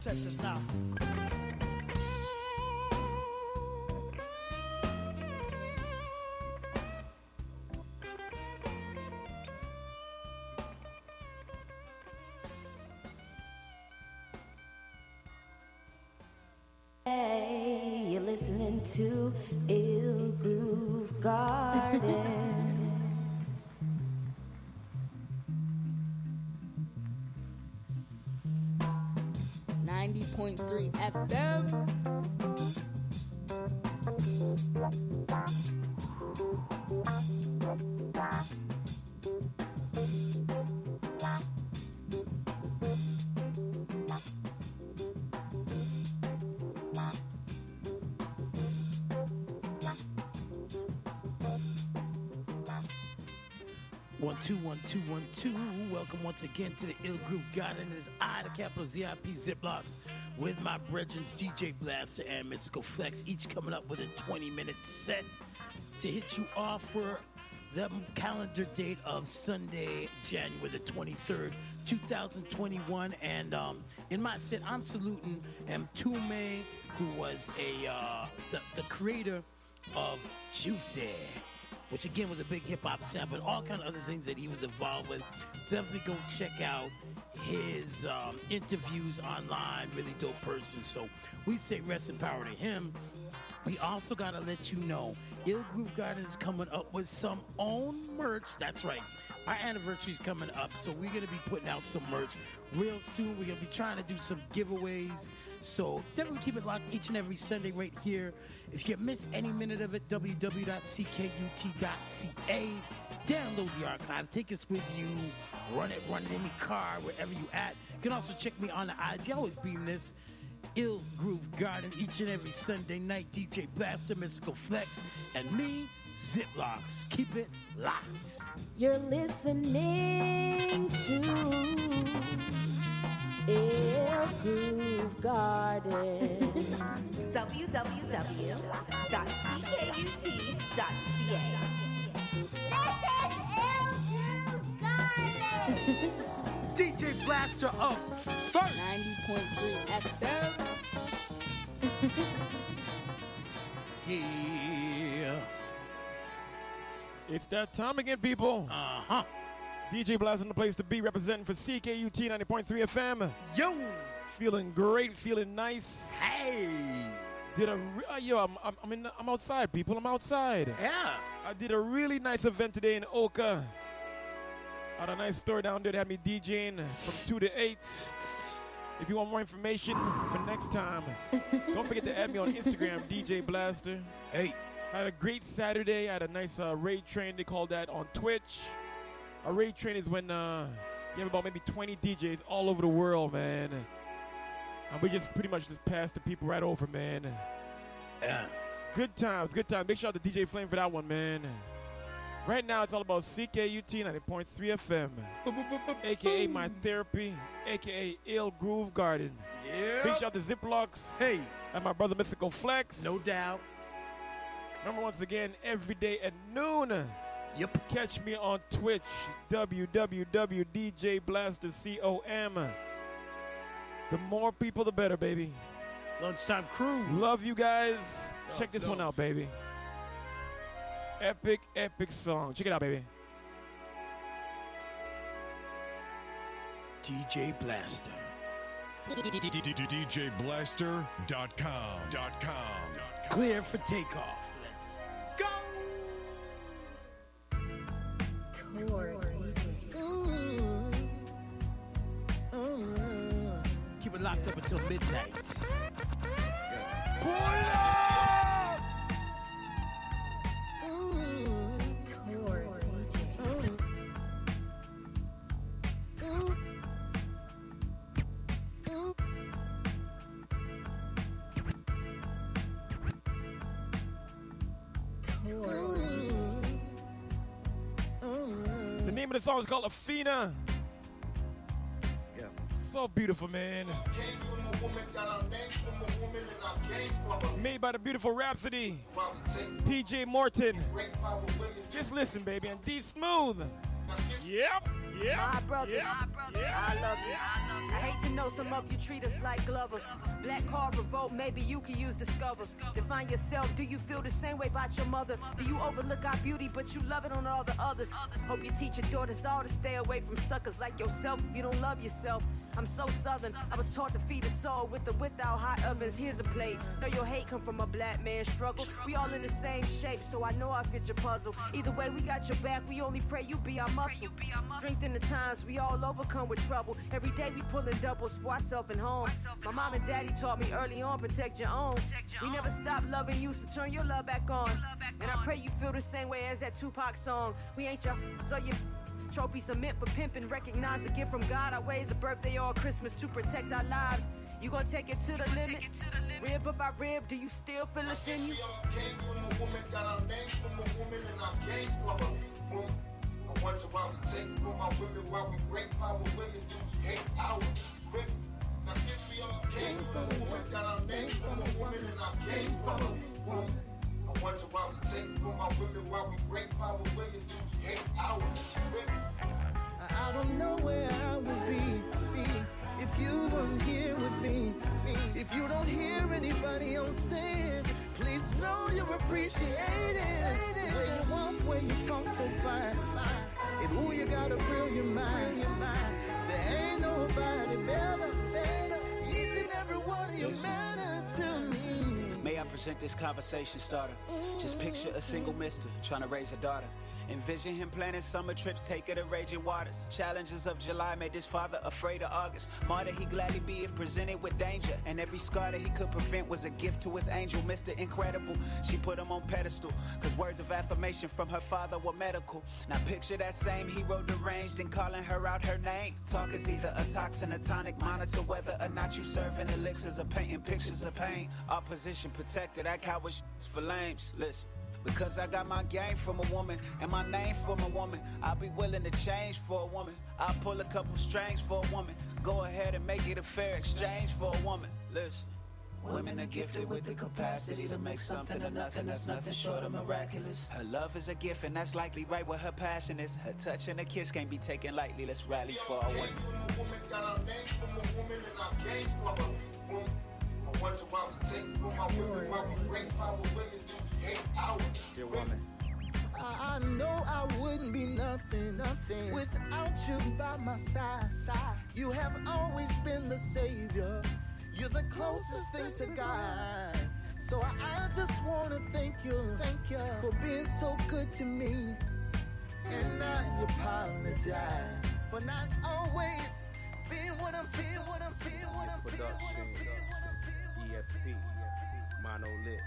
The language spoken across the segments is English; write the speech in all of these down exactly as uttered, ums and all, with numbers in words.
Text us now. Hey, you're listening to Ill Groove Garden. ninety point three F M. One, two, one, two, one, two. Welcome once again to the Ill Groove Garden. It is I, the capital Z I P Ziplocs, with my brethren D J Blaster and Mystical Flex, each coming up with a twenty-minute set to hit you off for the calendar date of Sunday, January the twenty-third, two thousand twenty-one. And um, in my set, I'm saluting Mtume, who was a uh, the, the creator of Juicy, which again was a big hip-hop sound, but all kind of other things that he was involved with. Definitely go check out his um, interviews online. Really dope person. So we say rest in power to him. We also got to let you know, Ill Groove Garden is coming up with some own merch. That's right. Our anniversary is coming up, so we're going to be putting out some merch real soon. We're going to be trying to do some giveaways. So definitely keep it locked each and every Sunday right here. If you miss any minute of it, w w w dot c k u t dot c a. Download the archive. Take us with you. Run it, run it in the car, wherever you at. You can also check me on the I G. I always beam this. Ill Groove Garden each and every Sunday night. D J Blaster, Mystical Flex, and me, Ziplocs. Keep it locked. You're listening to Ill Groove Garden. w w w dot c k u t dot c a. This is Ill Groove Garden. D J Blaster up first. ninety point three F M. Yeah. It's that time again, people. Uh-huh. D J Blaster in the place to be, representing for C K U T ninety point three F M. Yo. Feeling great, feeling nice. Hey. Did a re- uh, yo, I'm I'm I'm, in, I'm outside, people. I'm outside. Yeah. I did a really nice event today in Oka. Had a nice store down there that had me DJing from two to eight. If you want more information for next time, don't forget to add me on Instagram, D J Blaster. Hey. I had a great Saturday. I had a nice uh, raid train. They call that on Twitch. A raid train is when uh, you have about maybe twenty D Js all over the world, man. And we just pretty much just pass the people right over, man. Yeah. Good times, good times. Big shout out to D J Flame for that one, man. Right now, it's all about C K U T ninety point three F M, a k a My Therapy, a k a Ill Groove Garden. Yeah. Big shout out to Ziplocs. Hey. And my brother Mystical Flex. No doubt. Remember, once again, every day at noon. Yep. Catch me on Twitch, w w w dot d j blaster com. The more people, the better, baby. Lunchtime crew. Love you guys. Love, Check this love. one out, baby. Epic, epic song. Check it out, baby. D J Blaster. D J blaster dot com. Dot com. Clear for takeoff. Let's go. Keep it locked up until midnight. Pull up! The name of the song is called Afina. Yeah. So beautiful, man. Made by the beautiful Rhapsody, P J Morton. Just listen, baby, and D Smooth. Yep, Yeah. My brothers, Yeah. my brothers, I love you. I hate to know some of you treat us like Glover. Black card revolt, maybe you can use Discover. Define yourself, do you feel the same way about your mother? Do you overlook our beauty, but you love it on all the others? Hope you teach your daughters all to stay away from suckers like yourself if you don't love yourself. I'm so southern, I was taught to feed a soul with or without hot ovens. Here's a plate. Know your hate come from a black man's struggle. We all in the same shape, so I know I fit your puzzle. Either way, we got your back. We only pray you be our muscle. Strength in the times we all overcome with trouble. Every day we pulling doubles for ourselves and home. My mom and daddy taught me early on, protect your own. We never stop loving you, so turn your love back on. And I pray you feel the same way as that Tupac song. We ain't your, so you. Trophies are meant for pimping. Recognize a gift from God. Our ways a birthday or Christmas to protect our lives. You gon' take it to the limit. Rib of our rib, do you still feel us in you? We all came from a woman, got our name from a woman, and I came from a woman. I wonder why we take from our women, why we break power women, do we hate our women? Now since we all came from a woman, got our name from a woman, and I came from a woman. I wonder why we take from our women, why we break power women, do we hate our women? I don't know where I would be, be if you weren't here with me. If you don't hear anybody else say it, please know you're appreciated. Where you walk, where you talk so fine, and ooh, you got a brilliant mind. There ain't nobody better, better. Each and every one of you matter to me. May I present this conversation starter? Just picture a single mister trying to raise a daughter. Envision him planning summer trips, take her to raging waters. Challenges of July made his father afraid of August. Martyr he gladly be if presented with danger. And every scar that he could prevent was a gift to his angel, Mister Incredible. She put him on pedestal, cause words of affirmation from her father were medical. Now picture that same hero deranged and calling her out her name. Talk is either a toxin, a tonic, monitor whether or not you serving elixirs or painting pictures of pain. Opposition protected, that coward shit's for lames. Listen. Because I got my game from a woman and my name from a woman, I'll be willing to change for a woman. I'll pull a couple strings for a woman. Go ahead and make it a fair exchange for a woman. Listen. Women are gifted with the capacity to make something or nothing that's nothing short of miraculous. Her love is a gift and that's likely right where her passion is. Her touch and a kiss can't be taken lightly. Let's rally for our women. Got our name from a woman and I came from a woman. I wonder why we take from our women, why we break power women, do we hate our women? I, I know I wouldn't be nothing, nothing without you by my side, side. You have always been the savior. You're the closest thing to God. So I, I just want to thank you, thank you for being so good to me. And I apologize for not always being what I'm seeing, what I'm seeing, what I'm seeing, what I'm seeing, what I'm seeing. E S P, Monolith,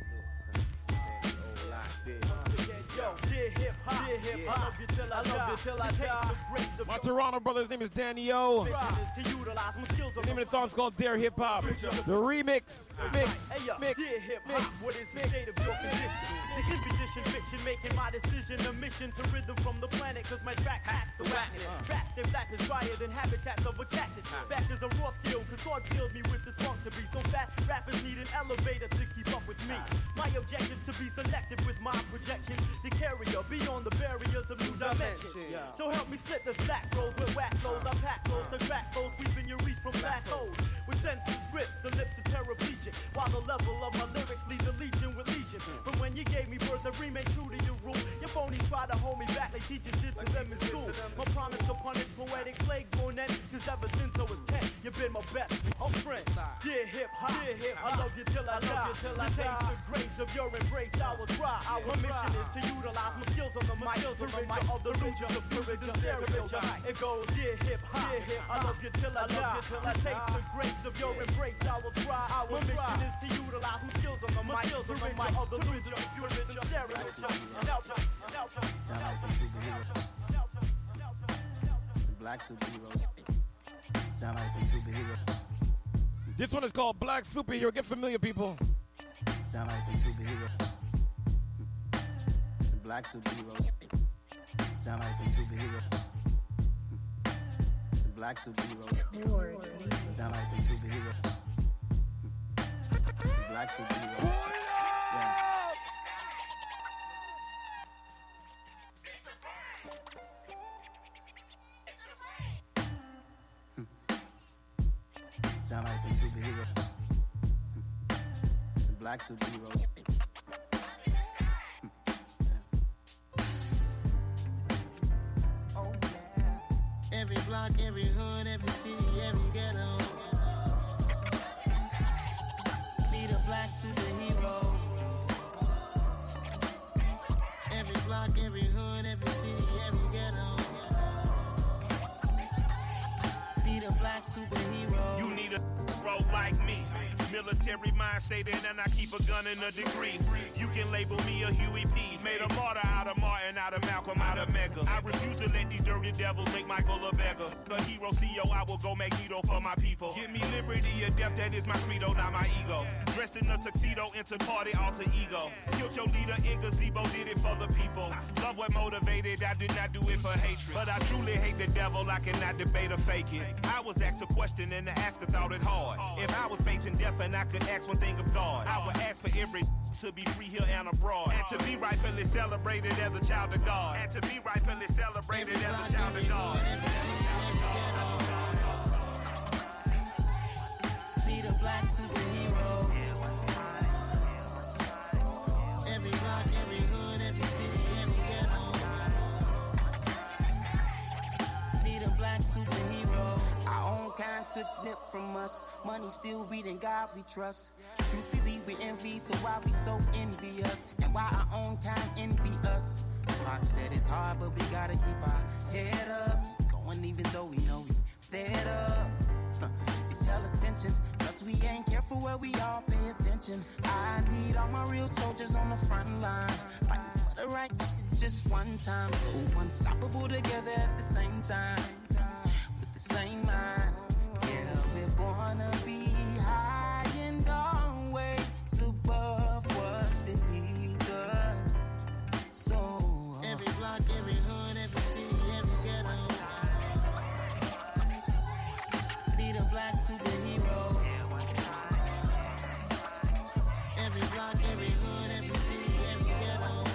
Yo, dear hip hop, dear hip hop, I love you till I, I love you till I die. My Toronto brother's name is Danny O. The name of the song's called Dare Hip Hop. The remix, mix, hey, yo, mix, dear hip mix. hop, what is the state of your condition? The imposition fiction, making my decision a mission to rhythm from the planet, cause my track hacks the whackness. Raps, they black is drier than habitats of a cactus. Fact is a raw skill, cause God filled me with this funk to be so fat. Rappers need an elevator to keep up with me. My objective's to be selective with my projections, to carry her beyond the barriers of new dimensions. So help me slip the slack rolls with whack flows. I pack flows, the crack flows, sweeping your reach from plateaus. With sensitive scripts, the lips are teraplegic, while the level of my lyrics lead the legion with legion. From when you gave me birth, I remain true to your rule. Your phonies try to hold me back, they teachers did to them in school. My promise to punish poetic plagues won't end, cause ever since I was ten, you've been my best oh friend. Dear hip hop, dear hip hop, I love you till I die. To taste the grace of your embrace, I will try. My mission is to utilize my skills on the mic, to rid you of the illusion of purity, stereotype. It goes, dear hip hop, dear hip hop, I love you till I die. To taste the grace of your embrace, I will try. My mission is to utilize my skills on the mic, to rid you of the illusion of purity, stereotype. Sound like some superheroes. Some black superheroes. Sound like some superheroes. This one is called Black Superhero. Get familiar, people. Sound like some superheroes. Some black superheroes. Sound like some superheroes. Some black superheroes. Sound like some superheroes. Some black superheroes. Yeah. black superheroes. Oh, yeah. Every block, every hood, every city, every ghetto. Need a black superhero. Every block, every hood, every city, every ghetto. Need a black superhero. You need a hero like me. Military mind stated, and I keep a gun in a degree. You can label me a Huey P. Made a martyr out of Martin, out of Malcolm, out of Mega. I refuse to let these dirty devils make Michael a beggar. A hero C E O, I will go Magneto for my people. Give me liberty or death, that is my credo, not my ego. Dressed in a tuxedo, into party, alter ego. Killed your leader in gazebo, did it for the people. Love what motivated, I did not do it for hatred. But I truly hate the devil, I cannot debate or fake it. I was asked a question and the asker thought it hard. If I was facing death and I could ask one thing of God, I would ask for every to be free here and abroad, and to be rightfully celebrated as a child of God, and to be rightfully celebrated as a child of God. Need a black superhero. Every block, every hood, every city, every ghetto. Need a black superhero. Our own kind took nip from us. Money still reading God we trust. Truthfully we envy, so why we so envious? And why our own kind envy us? Pac said it's hard, but we gotta keep our head up. Going even though we know we fed up. Huh. It's hella tension, plus we ain't careful where we all pay attention. I need all my real soldiers on the front line, fighting for the right just one time. So unstoppable together at the same time, with the same mind. Yeah, we're born to be high and always above what's beneath us. So every block, every hood, every city, every ghetto. Need a black superhero. Every block, every hood, every city, every ghetto.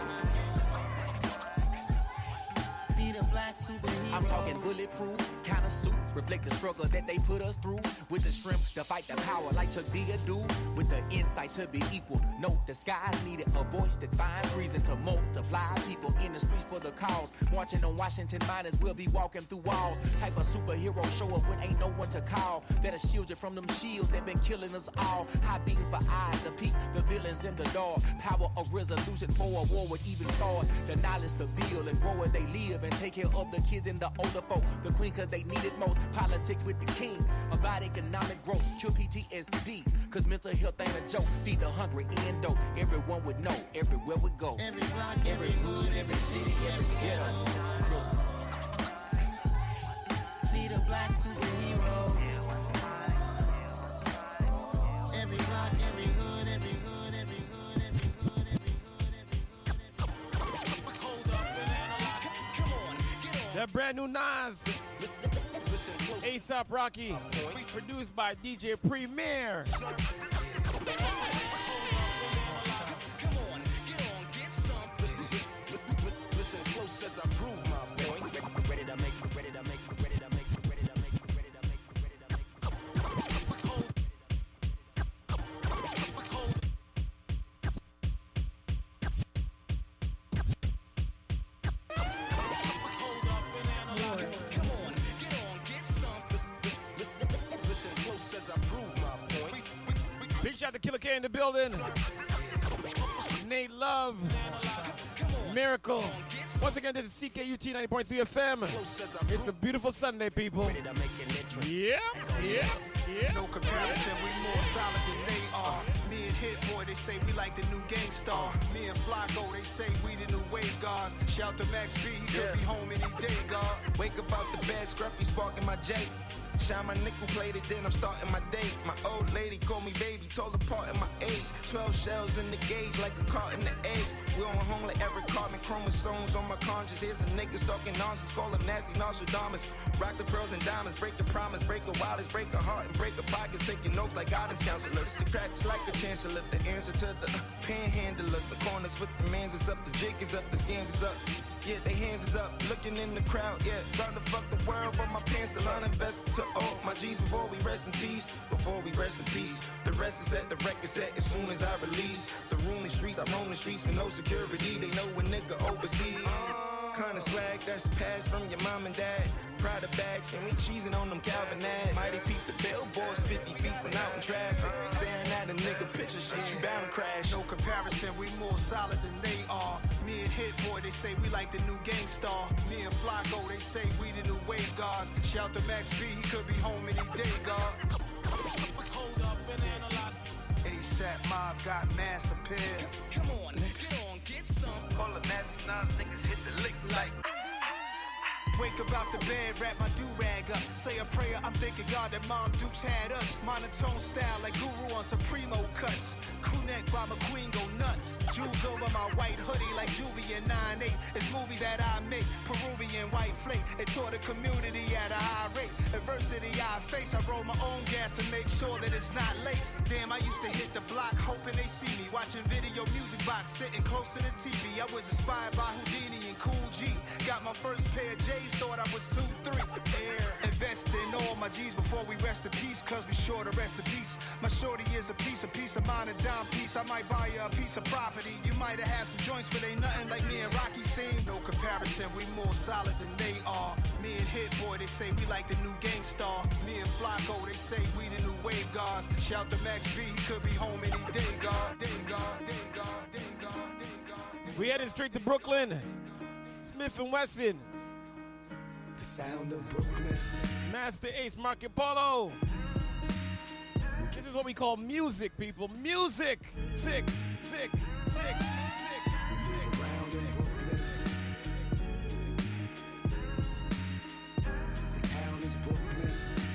Need a black superhero. I'm talking bulletproof kind of suit, reflect the struggle that they put us through, with the strength to fight the power like Chuck D do, with the insight to be equal. Note the skies needed a voice that finds reason to multiply people in the streets for the cause. Marching on Washington miners will be walking through walls. Type of superhero show up when ain't no one to call. That'll shield you from them shields that been killing us all. High beams for eyes to peek the villains in the dark. Power of resolution for a war would even start. The knowledge to build and grow where they live and take care of the kids and the older folk. The queen cause they need it most. Politics with the kings about economic growth. Cure P T S D cause mental health ain't a joke. Feed the hungry and dope. Everyone would know everywhere we go. Every block, every hood, every city, every ghetto. Need a black superhero. Every block, every hood, every hood, every hood, every hood, every hood, every hood. Hold up and analyze. Come on, get on. That brand new Nas, A$AP Rocky, produced by D J Premier. Listen close as I prove my point. Ready to make, ready to make, ready to make, ready to make, ready to make, ready to make. Hold, hold. Hold up and analyze. Come on, get on, get some. Listen close as I prove my point. Big shout to Killer K in the building. Nate Love. Miracle. Once again, this is C K U T ninety point three F M. It's a beautiful Sunday, people. Yeah, yeah, yeah. No comparison, we more solid than they are. Me and Hit Boy, they say we like the new gang star. Me and Flacco, they say we the new wave guards. Shout to Max B, he could be home any day, God. Wake up out the bed, scruffy sparking my J. Shine my nickel plated, then I'm starting my day. My old lady called me baby, told her part in my age. Twelve shells in the gauge, like a cart in the eggs. We on home like every carbon chromosomes on my conscience. Here's some niggas talking nonsense, call them nasty Nostradamus. Rock the pearls and diamonds, break the promise, break a wildest, break a heart and break a pockets. Taking notes like guidance counselors. The cracks like the chancellor, the answer to the uh, panhandlers. The corners with the mans is up, the jig is up, the scams is up. Yeah, they hands is up, looking in the crowd, yeah. Trying to fuck the world, but my pants still uninvested to all my G's before we rest in peace. Before we rest in peace. The rest is at the record set as soon as I release. The rooming streets, I roam the streets with no security. They know a nigga overseas. Kinda swag that's passed from your mom and dad. Pride of bags and we cheesing on them Calvin ads. Mighty peep the billboards fifty feet when out in traffic. Staring at a nigga picture shit, you bound to crash. No comparison, we more solid than they are. Me and Hit Boy, they say we like the new Gangstar. Me and Flacco, they say we the new wave guards. Shout to Max B, he could be home any day, God. Hold up and analyze. ASAP Mob got mass appeal. Come on, get on, get some. Call the nasty nines, niggas hit the lick like. Wake up out the bed, wrap my do-rag up. Say a prayer, I'm thanking God that Mom Dukes had us. Monotone style like Guru on Supremo cuts. Crew-neck by McQueen go nuts. Jewels over my white hoodie like Juvie and nine eight. It's movies that I make, Peruvian white flake. It taught the community at a high rate. Adversity I face, I roll my own gas to make sure that it's not laced. Damn, I used to hit the block hoping they see me. Watching video music box, sitting close to the T V. I was inspired by Houdini and Cool G. Got my first pair of J's, thought I was two, three. Air. Invest in all my G's before we rest in peace, cause we sure to rest in peace. My shorty is a piece, a piece of mine, a dime piece. I might buy you a piece of property. You might have had some joints, but ain't nothing like me and Rocky seen. No comparison, we more solid than they are. Me and Hit Boy, they say we like the new Gangstar. Me and Flacco, they say we the new wave guards. Shout to Max B, he could be home any day, God. Day, God, day, God, day, God, day, God. We heading straight to Brooklyn. Smith and Wesson. The sound of Brooklyn. Master Ace, Market Polo. This is what we call music, people. Music. Sick, sick, sick, sick, sick. Around in Brooklyn. The town is Brooklyn.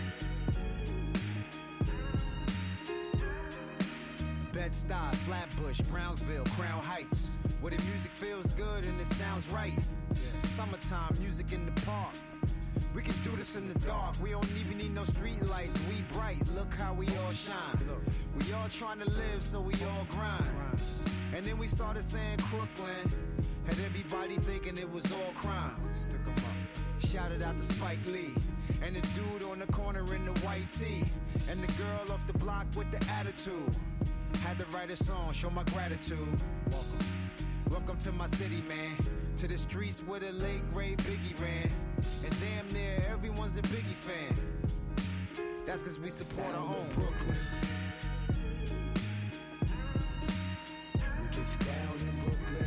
Bed-Stuy, Flatbush, Brownsville, Crown Heights. Where the music feels good and it sounds right. Yeah. Summertime, music in the park. We can do this in the dark. We don't even need no street lights. We bright. Look how we all shine. We all trying to live, so we all grind. And then we started saying Crooklyn. Had everybody thinking it was all crime. Shouted out to Spike Lee. And the dude on the corner in the white tee. And the girl off the block with the attitude. Had to write a song, show my gratitude. Welcome. Welcome to my city, man. To the streets where the late great Biggie ran. And damn near everyone's a Biggie fan. That's cause we support our home Brooklyn. We get down in Brooklyn.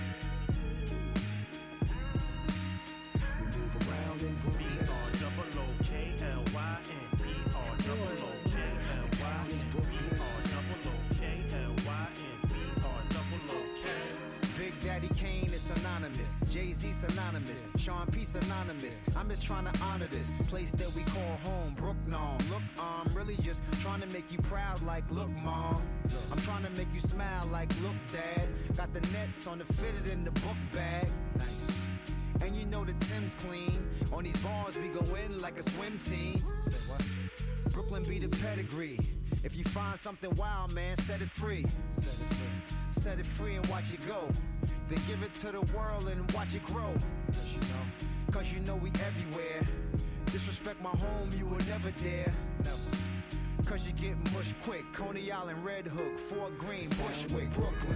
We move around in Brooklyn. B R double O K L Y N. B R double O K L Y N. B R double O K L Y N. B R double O K. Big Daddy Kane is synonymous. Jay-Z synonymous. Sean P synonymous. I'm just trying to honor this place that we call home. Brooklyn. Look, I'm really just trying to make you proud like, look, Mom. I'm trying to make you smile like, look, Dad. Got the nets on the fitted in the book bag. Nice. And you know the Tim's clean. On these bars we go in like a swim team. Say what? Brooklyn be the pedigree. If you find something wild, man, set it free. Set it free. Set it free and watch it go. Then give it to the world and watch it grow. Cause you know, cause you know we everywhere. Disrespect my home, you will never dare. Never. Cause you get mush quick. Coney Island, Red Hook, Fort Greene, Bushwick, Brooklyn.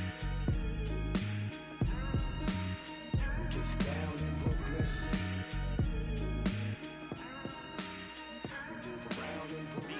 We get down in Brooklyn. We move around in Brooklyn.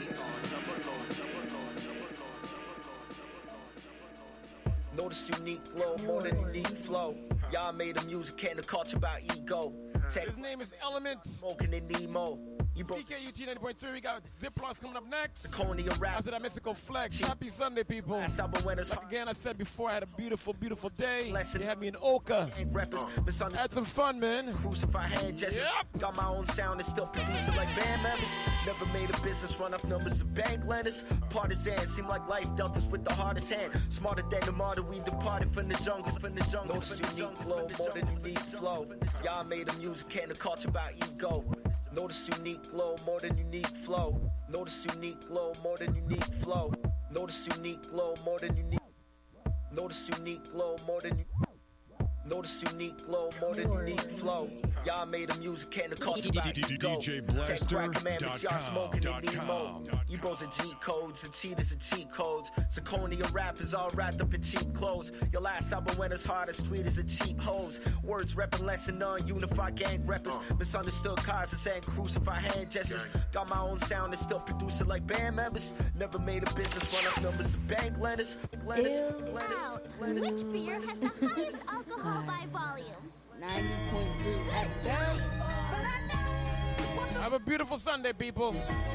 Notice unique glow, more than unique flow. Y'all made the music, can't the culture about ego. Tech. His name is Element. Smoking in Nemo. You C K U T ninety point three, we got Ziplocs coming up next. Coney rap. After that, Mystical Flex. Happy Sunday, people. Like again, I said before, I had a beautiful, beautiful day. They had me in Oka. Uh, had some fun, man. Crucify hand gesture. Yep. Got my own sound and still producing like band members. Never made a business, run up numbers of bank lenders. Partisan, seem like life dealt us with the hardest hand. Smarter than the martyr, we departed from the jungles, from the jungles. Notice unique flow, more than unique flow. Y'all made the music, can't the culture about ego. Notice unique glow, more than unique flow. Notice unique glow, more than unique flow. Notice unique glow, more than unique. Notice unique glow, more than. Notice unique glow, more than unique flow. Y'all made the music, can't the culture about ego. D J Blaster dot com. Ebros are G codes, and cheaters are cheat codes. Zirconia rappers all wrapped up in cheap clothes. Your last album went as hard as sweet as a cheap hose. Words repping less than none, unified gang rappers. Uh. Misunderstood cars and saying crucify hand gestures. Gang. Got my own sound and still produce it like band members. Never made a business run up numbers of bank lenders. Lenders, lenders, lenders. Which beer has the highest alcohol by volume? ninety point three F M. Have a beautiful Sunday, people.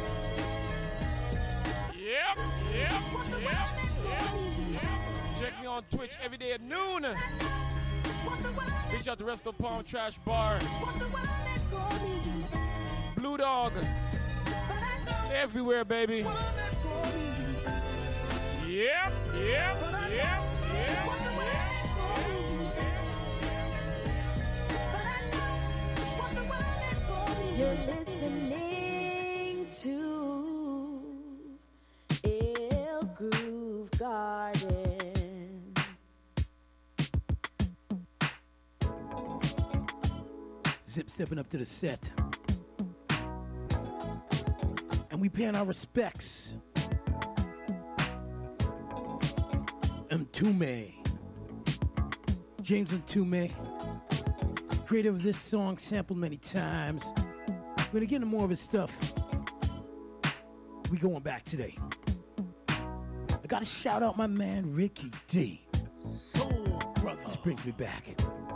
Yep, yep, yep, yep, yep. Check me on Twitch every day at noon. Big shout out to Resto Palm Trash Bar. Blue Dog. Everywhere, baby. Yep, yep, yep, yep, yep. You're listening to Ill Groove Garden. Zip stepping up to the set. And we paying our respects. Mtume. James Mtume. Creator of this song, sampled many times. We're gonna get into more of his stuff. We going back today. I gotta shout out my man Ricky D. Soul Brother. This brings me back.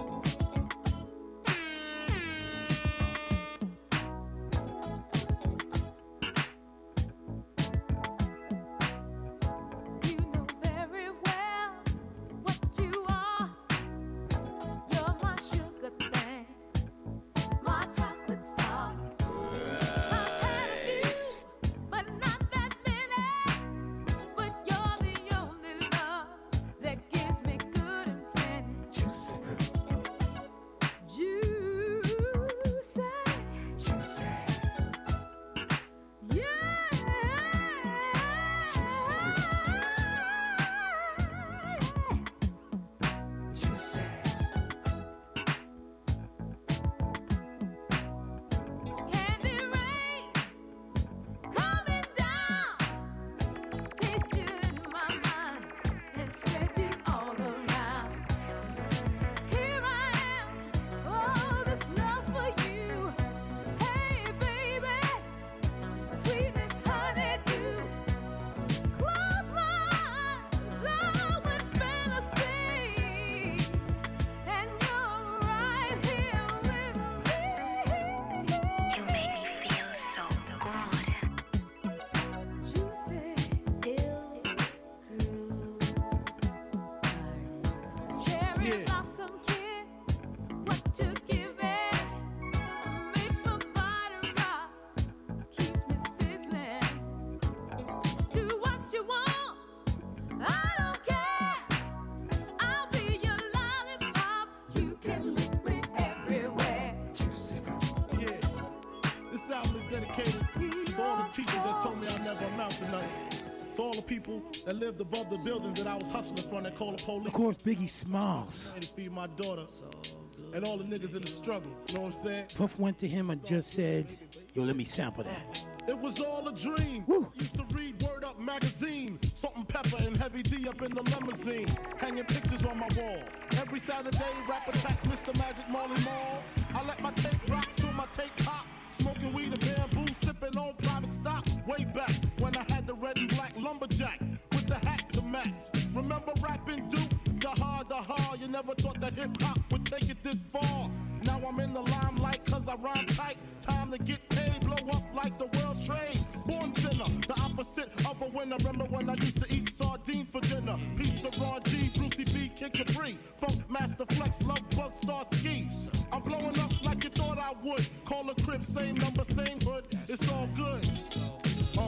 That lived above the buildings that I was hustling from that called the police. Of course, Biggie Smalls. To feed my daughter and all the niggas in the struggle. You know what I'm saying? Puff went to him and just said, yo, let me sample that. It was all a dream. Woo. Used to read Word Up magazine. Salt and Pepper and Heavy D up in the limousine. Hanging pictures on my wall. Every Saturday, rap attack Mister Magic Marley Marl. I let my tape rock till my tape pop. Smoking weed and bamboo, sipping on private stock. Way back when I had the red and black lumberjack with the hat to match. Remember rapping Duke? The hard, the hard. You never thought that hip hop would take it this far. Now I'm in the limelight cause I rhyme tight. Time to get paid, blow up like the world trade. Born sinner, the opposite of a winner. Remember when I used to eat sardines for dinner? Peace to Ron G, Brucey B, Kid Capri, Funk Master Flex, Love Bug, Star Ski. I'm blowing up like you thought I would. Call a crib, same number, same hood. It's all good. Uh,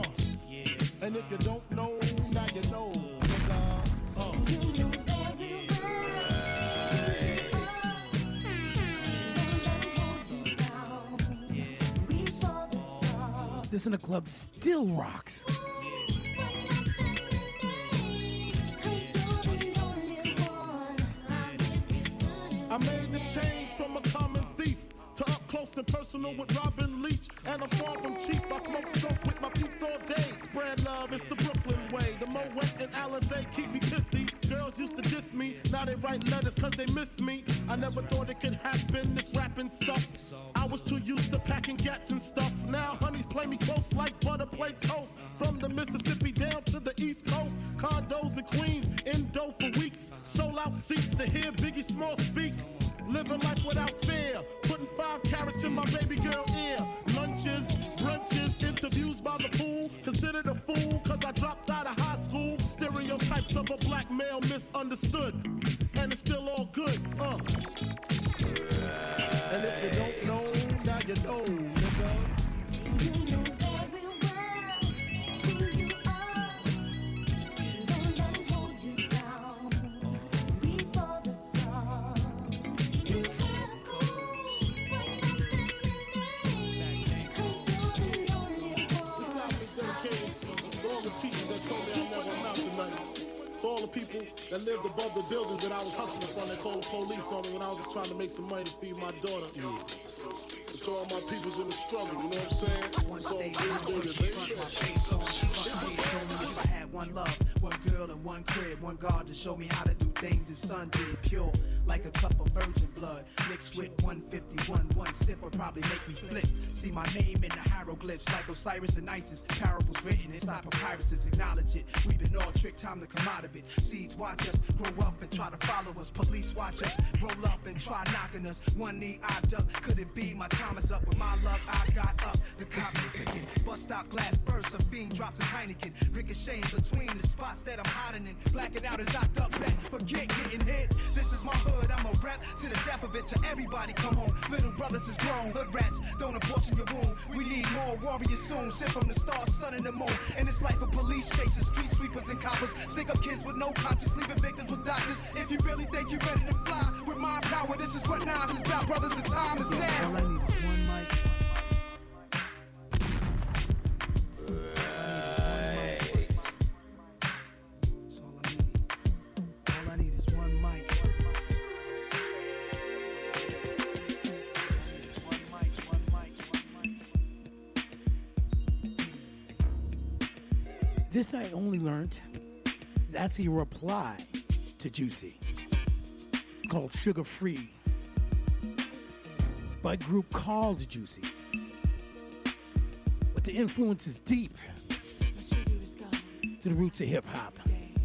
and if you don't know, now you know. Uh, This in the club still rocks. I made the change from a common thief to up close and personal with Robin Leach. And I'm far from cheap. I smoke smoke with my peeps all day. Spread love, it's the Brooklyn way. The Moet and Alizé keep me pissy. Girls used to diss me, now they write letters cause they miss me. I never thought it could happen, this rapping stuff. I was too used to packing gats and stuff. Now honeys play me close like butter play toast. From the Mississippi down to the East Coast. Condos in Queens, in dough for weeks. Sold out seats to hear Biggie Small speak. Living life without fear. Putting five carats in my baby girl ear. Lunches, brunches, interviews by the pool. Considered a fool cause I dropped out of high school. Stereotypes of a black male misunderstood. And it's still all good, uh. And if you don't know, now you know, nigga. You know very well who you are. Don't let them hold you down. Reach for the stars. You have to go when nothing remains. Cause you're the only one. This album is dedicated to all the teachers that told me I never amount to nothing. To all the people that lived above the buildings that I was hustling from, that called the police on me when I was just trying to make some money to feed my daughter. Mm. To all my peoples in the struggle, you know what I'm saying? One so, stage, I push the front, my face on. Show me if I had one love, one girl and one crib, one God to show me how to do things his son did. Pure, like a cup of virgin blood, mixed with one fifty-one. One sip would probably make me flip. See my name in the hieroglyphs, like Osiris and Isis. Parables written inside papyruses, acknowledge it. We've been all tricked, time to come out of it. Seeds watch us grow up and try to follow us. Police watch us roll up and try knocking us. One knee I duck, could it be my time is up? With my luck I got up, the cop picking. Bus stop glass bursts, a fiend drops his Heineken. Ricocheting between the spots that I'm hiding in. Black it out as I duck back, forget getting hit. This is my hood, I'm a rep to the death of it. To everybody come home, little brothers is grown. Hood rats, don't abortion your womb. We need more warriors soon, sent from the stars, sun and the moon. And it's like a police chasing street sweepers and coppers. Stick up kids with no conscience, leaving victims with doctors. If you really think you're ready to fly with my power, this is what Nas is about, brothers. The time is now. All I need is one mic. All I need is one mic. This I only learned is actually a reply to Juicy called Sugar Free. Bud Group called Juicy. But the influence is deep to the roots of hip hop.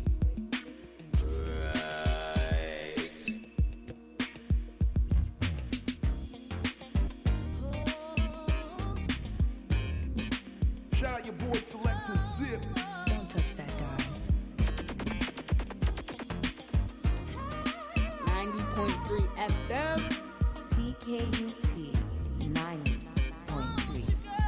Shout out your boy Selector Zip. Don't touch that guy. ninety point three F M. C K U T ninety point three.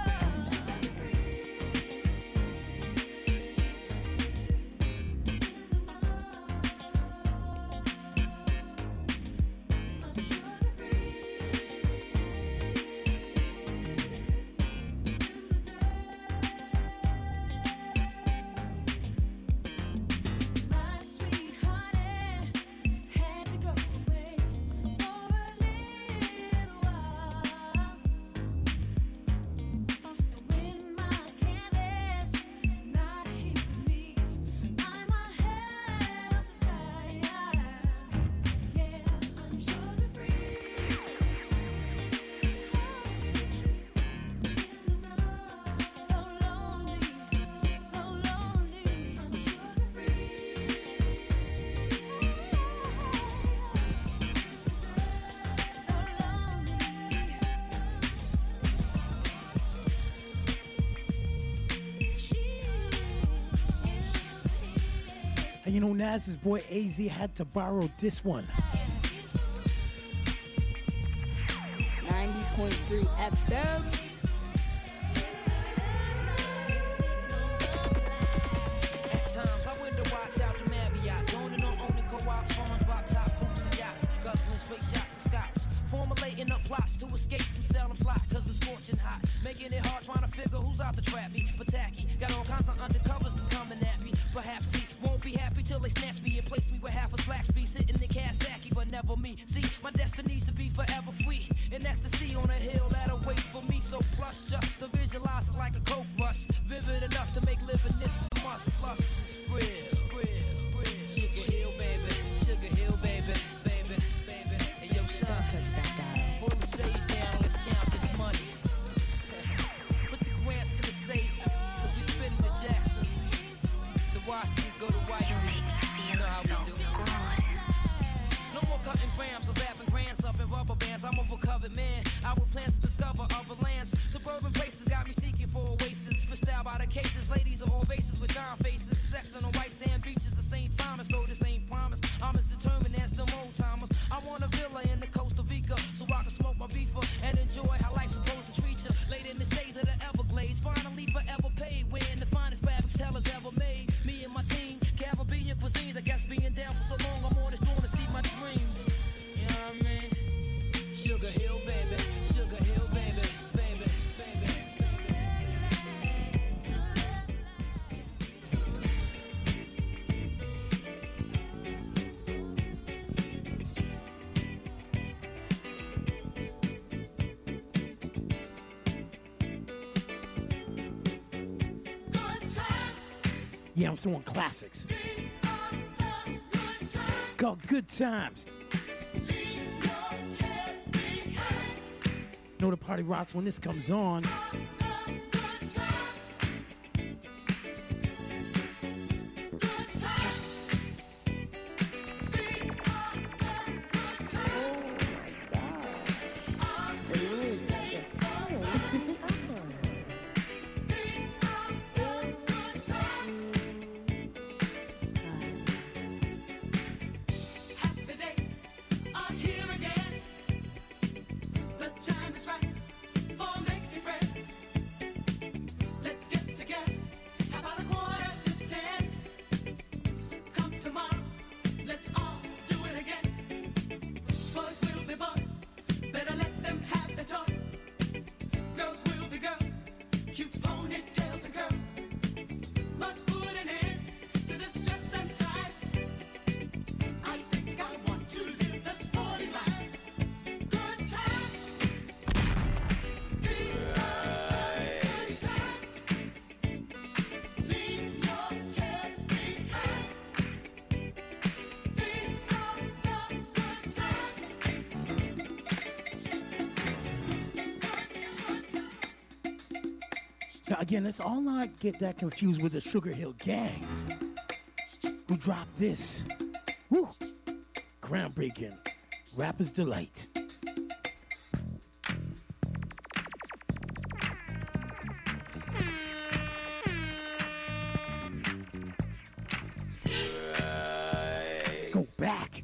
And you know, Nas's boy A Z had to borrow this one. ninety point three F M. At times I went to watch out the Marriott, zoning on only co-ops, phones, drop top hoops and yachts, guzzling straight shots and scotch, formulating up plots to escape from Salem slot, cause it's scorching hot, making it hard trying to figure who's out to trap me, but tacky, got all kinds of undercovers that's coming at me, perhaps he won't won't be happy till they snatch me and place me with half a slack speed, sitting in Kawasaki, but never me. See, my destiny's to be forever free, in ecstasy on a hill that awaits for me. So plus, just to visualize it like a coke rush, vivid enough to make living this a must. Plus, it's real, real, real. Sugar Hill, baby, Sugar Hill, baby, baby, baby. Hey, yo, son, don't touch that guy. Pull the sage down, let's count this money. Put the grants in the safe, cause we spitting the Jacksons. The Washingtons go to White Street. You know how we do. No more cutting grams or wrapping grants up in rubber bands. I'm a recovered man. I would plans to discover other lands. Suburban places got me seeking for oasis. Fished out by the cases. Ladies are all races with dime faces. Sex on the white sand beaches the same time as though this ain't promise. I'm as determined as them old timers. I want a villa in the Costa Rica so I can smoke my reefer and enjoy how life's supposed to treat you. Laid in the shades of the Everglades. Finally forever paid. Wearing the finest fabrics tellers ever made. Me and my team, Caribbean cuisines. I guess being down for so long, I'm on this throne to see my dreams. You know what I mean? Sugar Hill, baby. Sugar Hill, baby. Baby, baby. Yeah, I'm throwing classics. Called Good Times. Know the party rocks when this comes on. Again, let's all not get that confused with the Sugar Hill Gang, who dropped this. Woo! Groundbreaking. Rapper's Delight. Go back.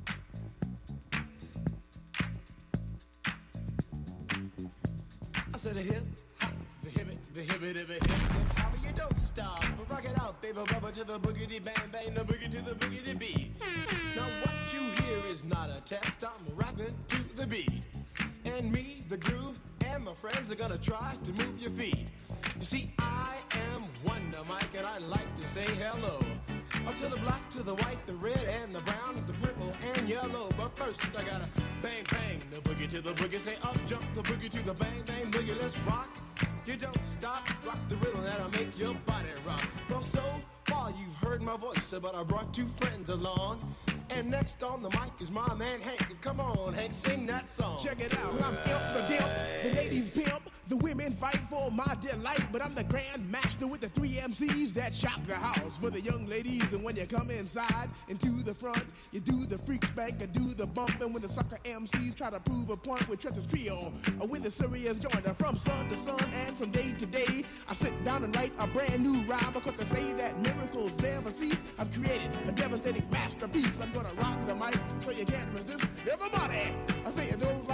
I said a hip. The hip it, the hip it, the hip it, however you don't stop. But rock it out, baby, rubber to the boogity bang bang, the boogie to the boogity beat. Now what you hear is not a test, I'm rapping to the beat. And me, the groove, and my friends are gonna try to move your feet. You see, I am Wonder Mike, and I like to say hello. Up to the black, to the white, the red, and the brown, and the purple, and yellow. But first, I gotta bang, bang, the boogie to the boogie. Say up, jump the boogie to the bang, bang, boogie. Let's rock. You don't stop, rock the rhythm that'll make your body rock. Well, so far you've heard my voice, but I brought two friends along. And next on the mic is my man Hank. Come on, Hank, sing that song. Check it out. I'm Imp the Dimp, the ladies pimp, the women fight for my delight. But I'm the grand master with the three M Cs that shock the house for the young ladies. And when you come inside into the front, you do the freak spank and do the bump. And when the sucker M Cs try to prove a point with Treacher's Trio, or when the serious joiner from sun to sun and from day to day, I sit down and write a brand new rhyme because they say that miracles never cease. I've created a devastating masterpiece. I'm gonna rock the mic so you can't resist. Everybody, I say it goes like this.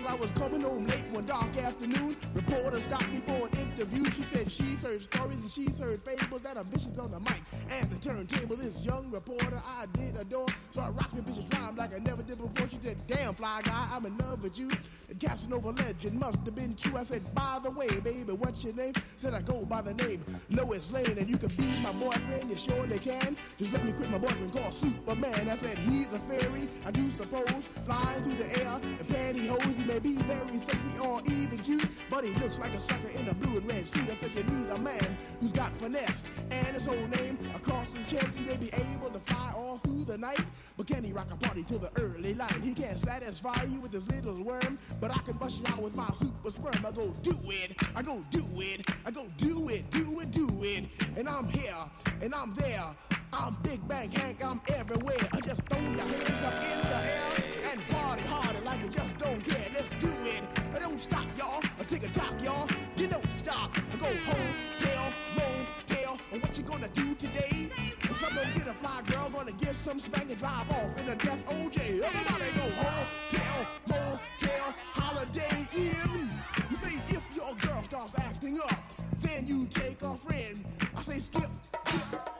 'cause I was coming home late one dark afternoon. Reporter stopped me for an interview. She said she's heard stories and she's heard fables that are vicious on the mic and the turntable. This young reporter I did adore, so I rocked the vicious rhyme like I never did before. She said, damn, fly guy, I'm in love with you. And Casanova legend must have been true. I said, by the way, baby, what's your name? Said I go by the name Lois Lane, and you can be my boyfriend, you surely can. Just let me quit my boyfriend called Superman. I said, he's a fairy, I do suppose, flying through the air in pantyhose. He may be very sexy or even cute, but he looks like a sucker in a blue and red suit. I said, you need a man who's got finesse and his whole name across his chest. He may be able to fly all through the night, but can he rock a party till the early light? He can't satisfy you with his little worm, but I can bust you out with my super sperm. I go do it, I go do it, I go do it, do it, do it. And I'm here, and I'm there. I'm Big Bang Hank, I'm everywhere. I just throw your hands up in the air and party harder like you just don't care. Let's do it. I don't stop, y'all. I take a talk, y'all. You don't stop. I go home, tail, long tail. And what you gonna do today? If I'm gonna get a fly girl, gonna get some spank and drive off in a death O J. Everybody go home, tail, long tail, Holiday Inn. You say if your girl starts acting up, then you take a friend. I say skip, skip.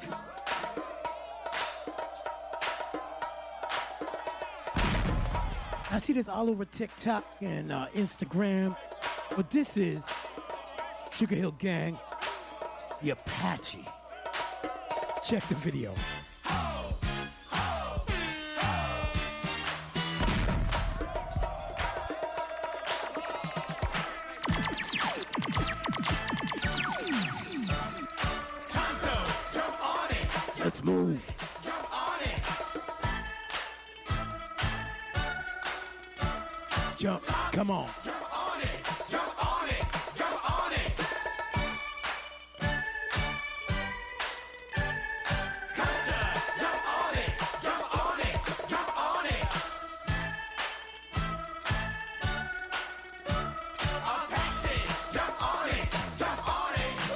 I see this all over TikTok and uh, Instagram, but this is Sugar Hill Gang, the Apache. Check the video. Let's move. Jump, come on. Jump on it, jump on it, jump on it. Custer, jump on it, jump on it, jump on it. Apache, jump on it, jump on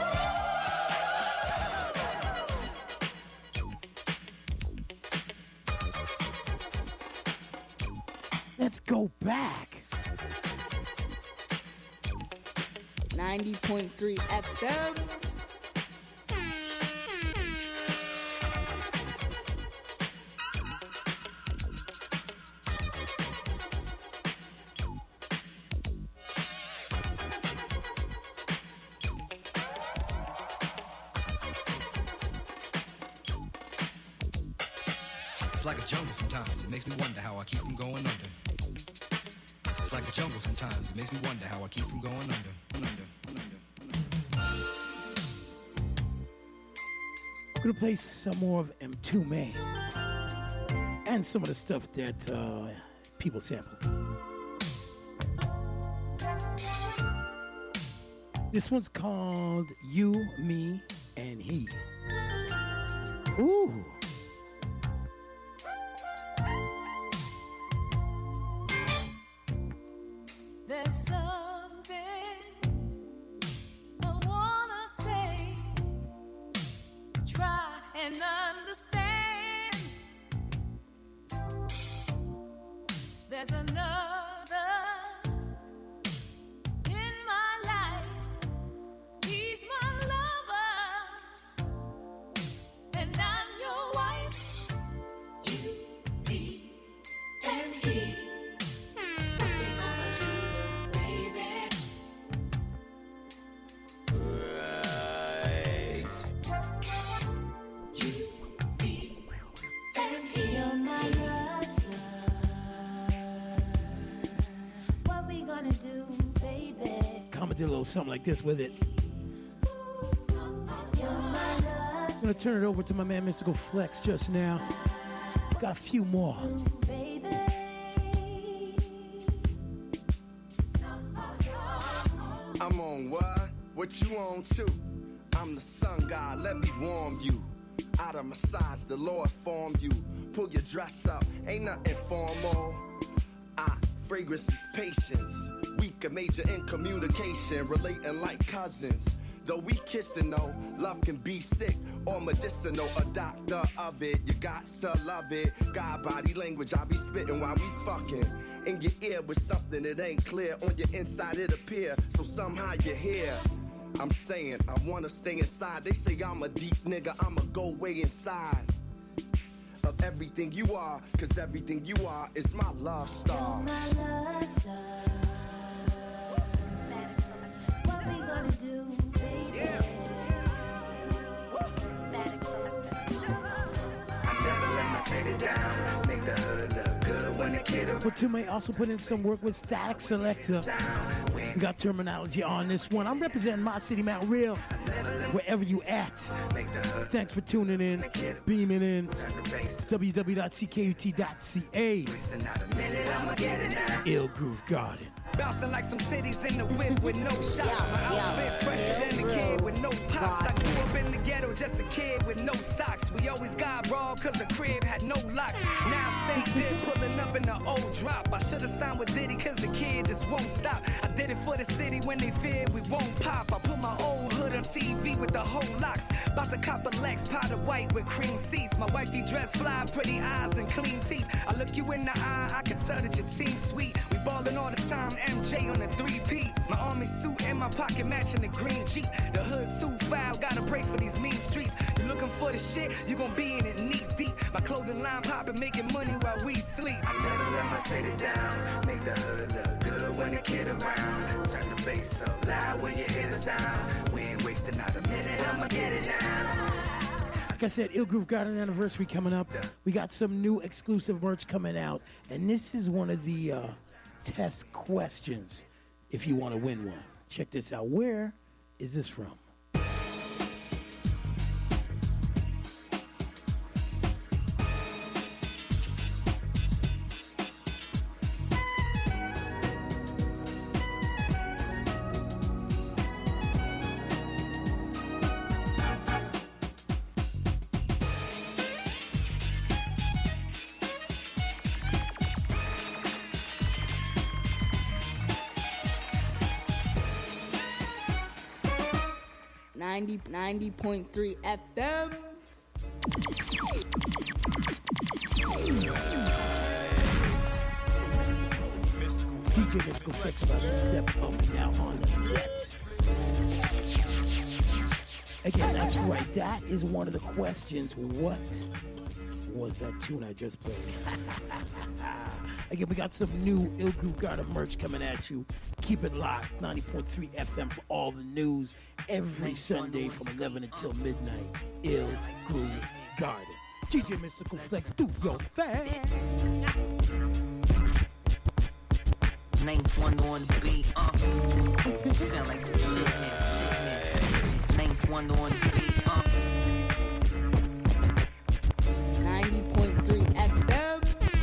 it. Let's go back. ninety point three F M. It's like a jungle sometimes. It makes me wonder how I keep from going under. It's like a jungle sometimes. It makes me wonder how I keep from going under. under, under, under. I'm gonna play some more of M two Man and some of the stuff that uh, people sampled. This one's called You, Me, and He. Ooh. There's something I wanna say. Try and understand. There's another in my life. He's my lover, and I'm your wife. You, me, and he. Did a little something like this with it. I'm gonna turn it over to my man Mystical Flex just now. Got a few more. I'm on what? What you on too? I'm the sun god, let me warm you. Out of massage, the Lord formed you. Pull your dress up, ain't nothing formal. I fragrance is patience. Weak and major in communication, relating like cousins. Though we kissing though, love can be sick or medicinal. A doctor of it, you got to love it. God body language, I be spitting while we fucking. in your ear with something that ain't clear. On your inside it appear, so somehow you're here. I'm saying I wanna stay inside. They say I'm a deep nigga, I'ma go way inside of everything you are, cause everything you are is my love star. My love star. What we gonna do, baby? Yeah. I never let my city down. Make the hood look good when the kid around. But Two may also put in some work with Static Selector. We got terminology on this one. I'm representing my city, Mount Real, wherever you at. Thanks for tuning in, beaming in. w w w dot c k u t dot c a. Ill Groove Garden. Bouncing like some titties in the whip with no shots. My outfit fresher than a kid with no pops. I grew up in the ghetto, just a kid with no socks. We always got raw cause the crib had no locks. Now stay dead, pulling up in the old drop. I should've signed with Diddy cause the kid just won't stop. I did it for the city when they feared we won't pop. I put my old hood on T V with the whole locks. About to cop a Lex, powder white with cream seats. My wifey dressed fly, pretty eyes and clean teeth. I look you in the eye, I can tell that your team's sweet. We ballin' all the time, M J on the three P. My army suit in my pocket matching the green Jeep. The hood too foul, gotta break for these mean streets. You looking for the shit, you gon' be in it knee deep. My clothing line poppin', making money while we sleep. I never let my city down. Make the hood look good when the kid around. Turn the bass up loud when you hear the sound. We ain't wasting not a minute, I'ma get it now. Like I said, Ill Groove Garden anniversary coming up. We got some new exclusive merch coming out, and this is one of the uh, test questions if you want to win one. Check this out. Where is this from? ninety point three F M. D J Mystical Flex about to step up now on the set. Again, that's right. That is one of the questions. What was that tune I just played? Again, we got some new Ill Groove Garden merch coming at you. Keep it locked. ninety point three F M for all the news every Sunday from eleven until midnight. Ill Groove Garden. D J Mystical Flex, do your thing. Names one on the beat, uh. Sound like some shit here. Names one on the beat, uh. ninety point three F M.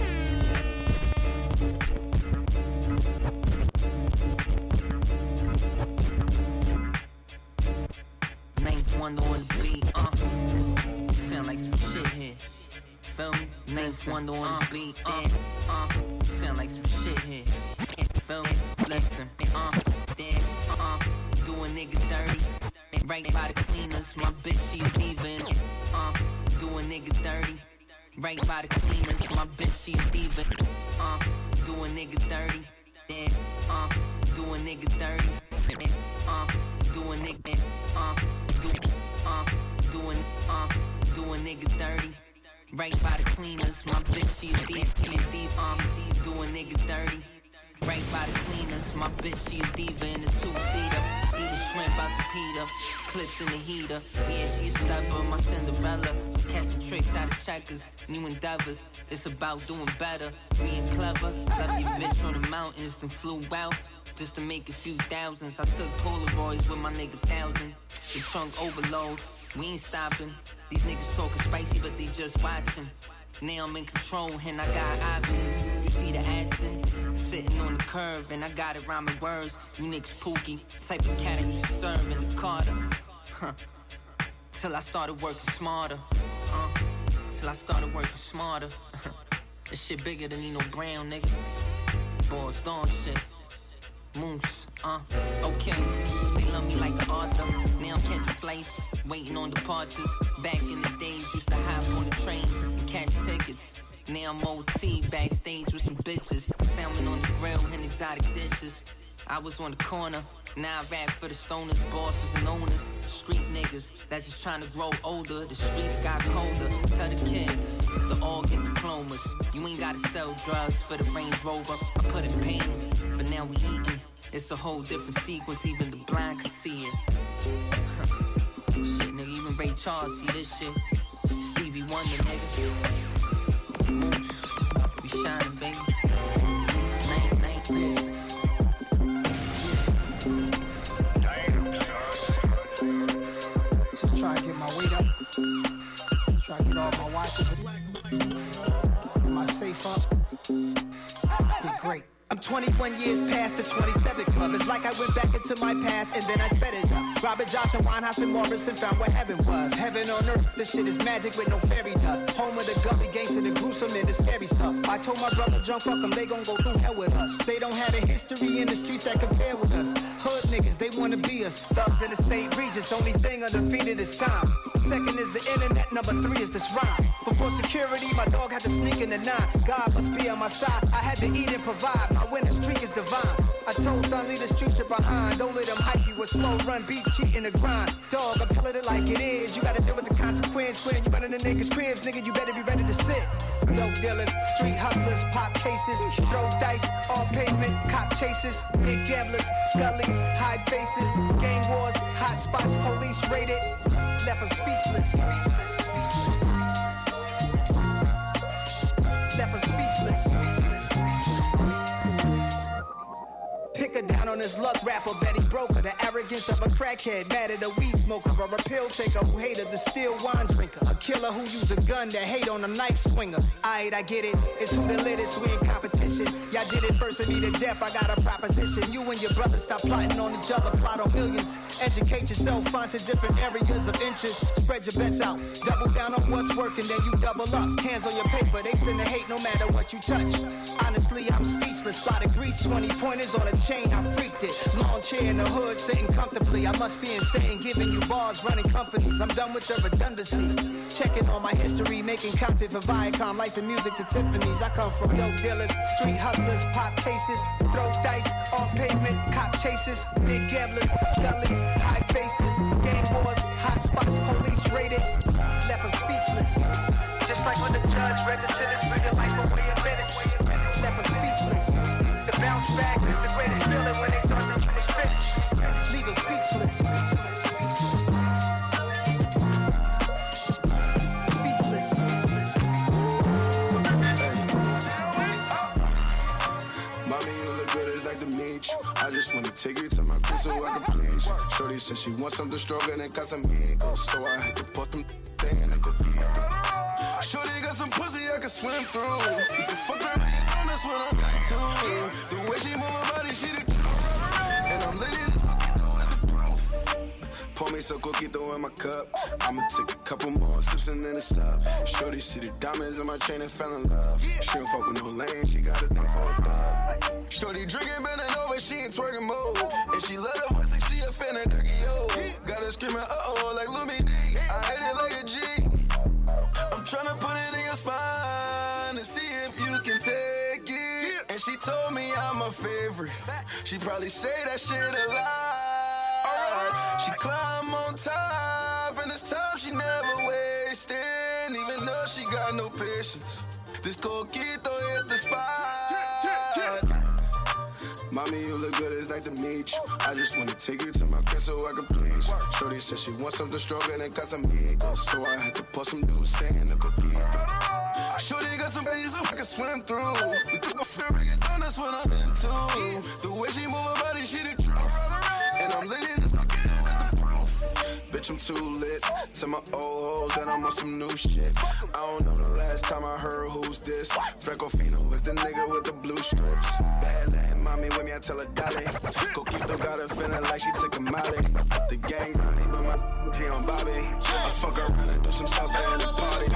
Names one on the beat, uh. Sound like some shit here. Feel me? Names one on the beat, uh. uh. Sound like some shit here. Feel me? Listen, uh. Damn, uh. Do a nigga dirty. Right by the cleaners. My bitch, she a diva. in it. Uh. Do a nigga dirty. Right by the cleaners. My bitch, she a diva. Uh. Do a nigga dirty. Damn, uh. Do a nigga dirty. Uh. Do a nigga, uh. Do, uh. Doing, uh. Do a nigga dirty. Right by the cleaners. My bitch, she a diva. She a diva. Uh. Do a nigga dirty. Right by the cleaners, my bitch, she a diva in a two-seater. Eating shrimp out the pita, clips in the heater. Yeah, she a stepper, my Cinderella. Catching tricks out of checkers, new endeavors. It's about doing better. Me and Clever, left your bitch on the mountains, then flew out. Just to make a few thousands. I took Polaroids with my nigga thousand. The trunk overload, we ain't stopping. These niggas talking spicy, but they just watching. Now I'm in control and I got options. You see the Aston sitting on the curve and I got it rhyming words. You niggas pookie, type of cat I used to serve in the Carter. Huh. Till I started working smarter. Uh. Till I started working smarter. This shit bigger than Nino Brown, nigga. Boss Dawn shit. Moose, uh, okay. They love me like an author. Now I'm catching flights, waiting on departures. Back in the days, used to hop on the train and catch tickets. Now I'm O T backstage with some bitches. Salmon on the grill and exotic dishes. I was on the corner, now I rap for the stoners, bosses and owners. Street niggas that's just trying to grow older. The streets got colder. Tell the kids to all get diplomas. You ain't gotta sell drugs for the Range Rover. I put in pain, but now we eating. It's a whole different sequence, even the blind can see it. Shit, nigga, even Ray Charles see this shit. Stevie Wonder, nigga. Moose, we shining, baby. Night, night, night. Just try to get my weight up. Try to get all my watches in my safe up. Be great. I'm twenty-one years past the twenty-seven club. It's like I went back into my past and then I sped it up. Robert Johnson, Winehouse, and Morrison found what heaven was. Heaven on earth, this shit is magic with no fairy dust. Home of the gully gangster, the gruesome and the scary stuff. I told my brother, jump fuck them, they gon' go through hell with us. They don't have a history in the streets that compare with us. Hood niggas, they wanna be us. Thugs in the Saint Regis, only thing undefeated is time. Second is the internet, number three is this rhyme. Before security, my dog had to sneak in the nine. God must be on my side, I had to eat and provide. My winning streak is divine. I told Don, leave the streets are behind. Don't let them hype you with slow run beats, cheating the grind. Dog, I'm telling it like it is. You gotta deal with the consequence when you run in the niggas' cribs. Nigga, you better be ready to sit. Dope dealers, street hustlers, pop cases, throw dice, all pavement, cop chases, big gamblers, scullies, hide faces, gang wars, hot spots, police raided. Left them speechless. Left them speechless. Pick her down on his luck, rapper Betty Broker. The arrogance of a crackhead, mad at a weed smoker, or a pill taker who hated the still wine drinker. A killer who used a gun that hate on a knife swinger. Aight, I get it, it's who the latest, we in competition. Y'all did it first and me to death, I got a proposition. You and your brother stop plotting on each other, plot on millions. Educate yourself, find to different areas of interest. Spread your bets out, double down on what's working, then you double up. Hands on your paper, they send the hate no matter what you touch. Honestly, I'm speechless, by the grease, twenty pointers on a chain, I freaked it. Long chair in the hood, sitting comfortably. I must be insane, giving you bars, running companies. I'm done with the redundancies. Checking on my history, making content for Viacom, licensing music to Tiffany's. I come from dope dealers, street hustlers, pop cases, throw dice, off pavement, cop chases, big gamblers, scullies, high faces, gang wars, hot spots, police raided. Left them speechless. Just like when the judge read the sentence, threw your life away a minute. Left them speechless. The bounce back is the greatest feeling when they thought that you was finished. Leave them speechless. Speechless. Mommy, you look good, it's nice to meet you. I just wanna take you to my crib so I can please you. Shorty said she wants something stronger than Casamigos, so I had to put them thing I could beat them. Shorty got some pussy I can swim through. You can fuck her and on, that's what I'm into. The way she move her body, she the truth. And I'm lit in this cookie though, is the proof. Pour me some cookie though in my cup. I'ma take a couple more sips and then it's up. Shorty see the diamonds in my chain and fell in love. She don't fuck with no lane, she got a thing for a thug. Shorty drinking, bending over, she ain't twerking mode. And she let her voice like she a fan of Dirty O. Got her screaming uh-oh like Lumi D. I hit it like a G. I'm tryna put it in your spine and see if you can take it. And she told me I'm her favorite. She probably say that shit a lot. She climb on top and this time she never wasting. Even though she got no patience, this coquito hit the spot. Mommy, you look good, it's nice to meet you. I just wanna take you to my crib so I can please you. Shorty said she wants something stronger than Casamigos, so I had to pour some new sand in the pepito. Shorty got some babies so I can swim through. We took a fair and done, that's what I'm into. The way she move her body, she the truth. And I'm lit in this cookie, though, is the proof. Bitch, I'm too lit to my old hoes, and I'm on some new shit. I don't know the last time I heard who's this. Frecofino is the nigga with the blue strips. Bad Latin mommy with me, I tell her dolly. Coquito got her feeling like she took a molly. The gang money, but my G on Bobby. I fuck around and do some stuff in the party.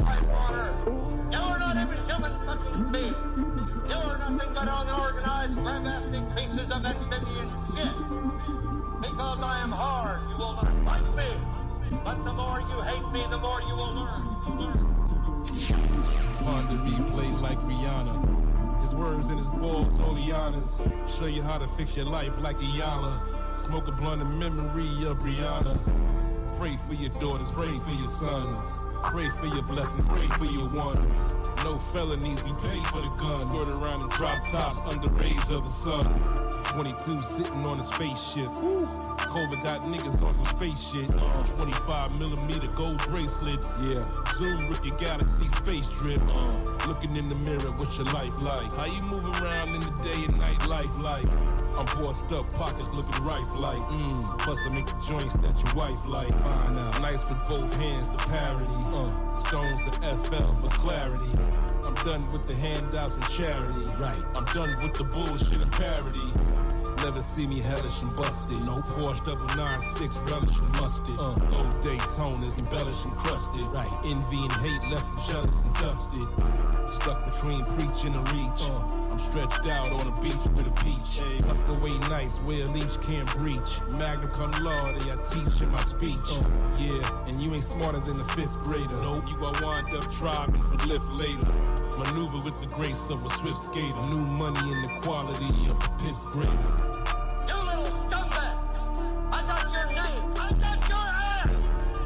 You're not even human fucking being. You're nothing but unorganized, grabastic pieces of amphibian shit. Because I am hard, you will not like me. But the more you hate me, the more you will learn. learn. be played like Rihanna. His words and his balls, all the honors. Show you how to fix your life like Iyanla. Smoke a blunt in memory of Brianna. Pray for your daughters, pray for your sons. Pray for your blessings, pray for your ones. No felonies, we pay for the guns. Skirt around in drop tops under rays of the sun. twenty-two sitting on a spaceship. COVID got niggas on some space shit. Uh, twenty-five millimeter gold bracelets. Yeah. Zoom with your galaxy space trip. Uh, looking in the mirror, what's your life like? How you moving around in the day and night life like? I'm bossed up, pockets looking rife like. Mm. Plus I make the joints that your wife like. Fine out. Nice with both hands, the parody. Uh, stones of F L for clarity. I'm done with the handouts and charity. Right. I'm done with the bullshit and parody. Never see me hellish and busted. No Porsche double nine six relish and mustard. Uh, gold Daytonas embellished and crusted. Right. Envy and hate left me jealous and dusted. Stuck between preach and a reach. Uh, I'm stretched out on a beach with a peach. Hey. Tucked away nice where a leech can't breach. Magna cum laude, I teach in my speech. Uh, yeah, and you ain't smarter than a fifth grader. Nope, you gon' wind up driving for lift later. Maneuver with the grace of a swift skater. New money and the quality of a fifth grader. You little scumbag! I got your name! I got your ass!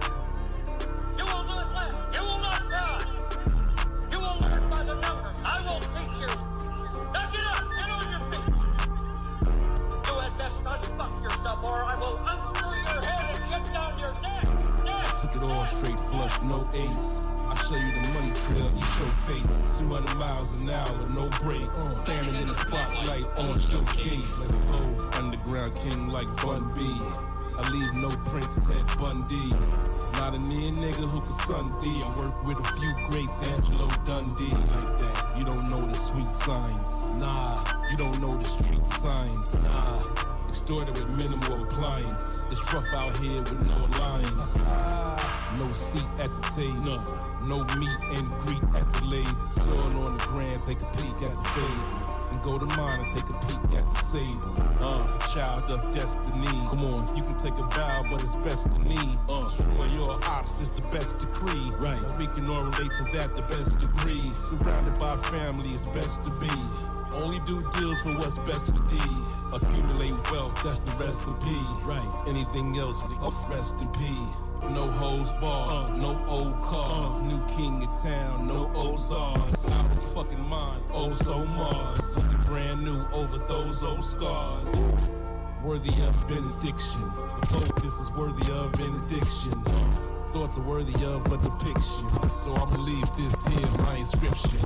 You will not laugh! You will not cry! You will learn by the numbers! I will teach you! Now get up! Get on your feet! You had best unfuck yourself or I will unscrew your head and shut down your neck! Neck! Took it all straight flush, no ace. I show you the money trail, you show face. two hundred miles an hour, no brakes. Standing in the spotlight on showcase. Let's go. Underground king like Bun B. I leave no Prince, Ted Bundy. Not a near nigga who can sun D. I work with a few greats, Angelo Dundee. Like that, you don't know the sweet signs. Nah, you don't know the street signs. Nah. Extorted with minimal appliance. It's rough out here with no alliance. No seat at the table. No meet and greet at the label. Soil on the ground, take a peek at the fable. And go to mine and take a peek at the sable. Uh, child of destiny. Come on, you can take a bow, but it's best to need. Uh, destroy your ops is the best decree. Right, now we can all relate to that the best degree. Surrounded by family, it's best to be. Only do deals for what's best for D. Accumulate wealth, that's the recipe. Right. Anything else, off rest in peace. No hoes bars, uh, no old cars. Uh, New king of town, no old czars. I was fucking mine, oh so Mars. Looking brand new over those old scars. Worthy of benediction. The focus is worthy of an addiction. Uh, thoughts are worthy of a depiction. So I'ma leave this here, my inscription.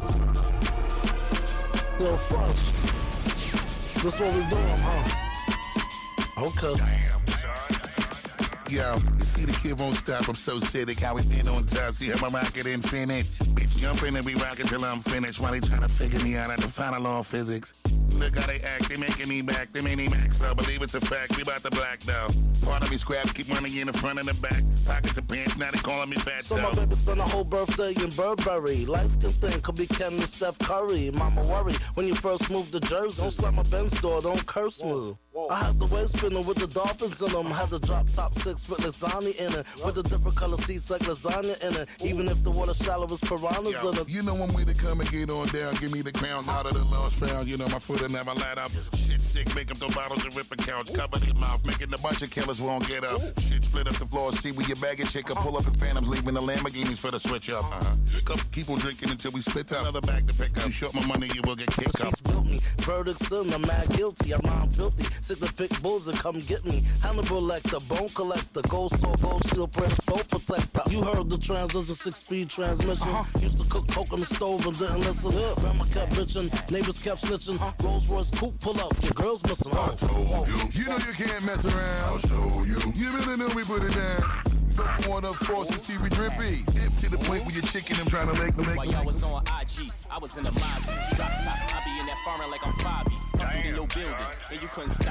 Yo, Fresh, this what we doing, huh? Okay. Yo, you see the kid won't stop, I'm so sick. How we been on top, see how my rocket infinite. Bitch, jump in and be rockin' till I'm finished. While they tryna figure me out at the final law of physics. Look how they act, they making me back, they made me max though. Believe it's a fact, we bout to black though. Part of me scraps, keep money in the front and the back. Pockets of pants, now they calling me fat so though. My baby spent a whole birthday in Burberry. Light skin thing could be Ken and Steph Curry. Mama worry, when you first moved to Jersey. Don't slap my Benz door, don't curse me. I had the waist spinning with the dolphins in them. Had the drop top six with lasagna in it. With the different color seats like lasagna in it. Even if the water shallow is piranhas Yo, in it. You know one way to come and get on down. Give me the crown out of the lost found. You know my foot will never light up. Shit sick, make them throw bottles and rip a couch. Cover their mouth, making a bunch of killers won't get up. Shit split up the floor, see where your baggage chick. Pull up in Phantoms, leaving the Lamborghinis for the switch up. Uh-huh. Come, keep on drinking until we split up. Another bag to pick up. You short my money, you will get kicked up. Built me. Verdicts in, I'm mad guilty. I'm not filthy. Sick to pick bulls and come get me. Hannibal Lecter, bone collector, gold soul, gold shield, prayer, soul protector. You heard the transition, six-speed transmission. Uh-huh. Used to cook coke on the stove and didn't listen. Yeah. Grandma kept bitching, neighbors kept snitching. Uh-huh. Rolls Royce coupe pull up, your girl's missing. I told you. You know you can't mess around. I'll show you. You really know we put it down. Don't want to force to see we drippy. Dip to the point where your chicken and trying to make them. While y'all was on I G, I was in the lobby. Drop top, I be in that farmer like I'm Fabi. Hustled in your building, and you couldn't stop me.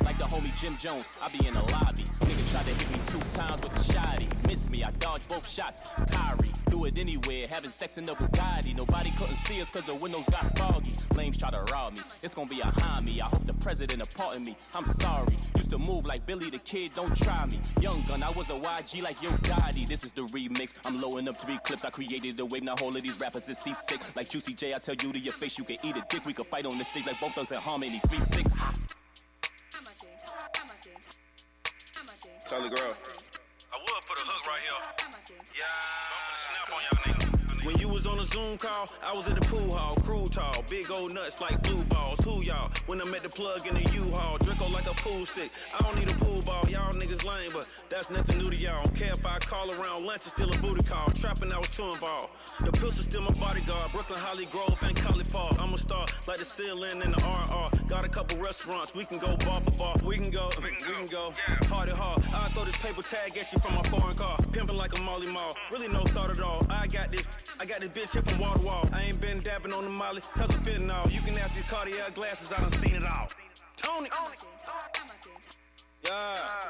like the homie Jim Jones. I be in the lobby. Nigga tried to hit me two times with the shotty. Missed me, I dodged both shots. Kyrie, do it anywhere, having sex in the Bugatti. Nobody couldn't see us cause the windows got foggy. Lames try to rob me, it's gonna be a homie. I hope the president a pardon me, I'm sorry. Used to move like Billy the Kid, don't try me. Young gun, I was a Y G like Yo Gotti. This is the remix, I'm loading up three clips. I created the wave, now all of these rappers is seasick. Like Juicy J, I tell you to your face, you can eat a dick. We could fight on this stage like both us in harmony. three six. Call the girl. I would put a hook right here. Yeah, I'm gonna snap on y'all niggas. When you was on a Zoom call, I was at the pool hall, crew tall, big old nuts like blue balls. Who y'all? When I met the plug in the U-Haul, Draco like a pool stick. I don't need a pool ball, y'all niggas lame, but that's nothing new to y'all. Don't care if I call around lunch, it's still a booty call. Trapping, I was too involved. The pistol still my bodyguard. Brooklyn, Holly Grove, and College Park. I'm a star like the ceiling in the R R. Got a couple restaurants, we can go bar for bar. We can go, we can go, we can go. Hard at hard. I'll throw this paper tag at you from my foreign car. Pimping like a Molly Mall. Really no thought at all. I got this. I got this bitch here from wall to wall. I ain't been dabbing on the molly, cause I'm fitting all. You can ask these Cartier glasses, I done seen it all. Tony! Yeah.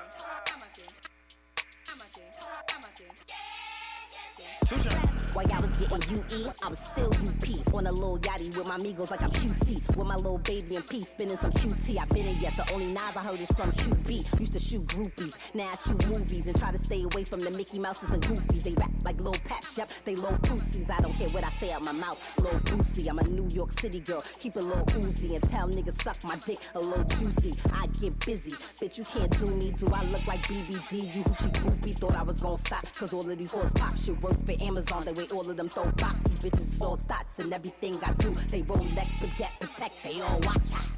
While y'all was getting U E, I was still U P. On a little yachty with my amigos like I'm Q C. With my little baby in peace, spinning some Q T. I been in yes, the only knives I heard is from Q B. Used to shoot groupies, now I shoot movies. And try to stay away from the Mickey Mouses and Goofies. They rap like Lil Paps, yep, they low pussies. I don't care what I say out my mouth, Lil Boosie. I'm a New York City girl, keep a little oozy. And tell niggas suck my dick a little juicy. I get busy, bitch you can't do me. Do I look like B B D? You hoochie groupie thought I was gon' stop. Cause all of these horse pop shit work for Amazon. They wait all of them throw boxes, bitches is all thoughts. And everything I do, they Rolex, forget, protect, they all watch.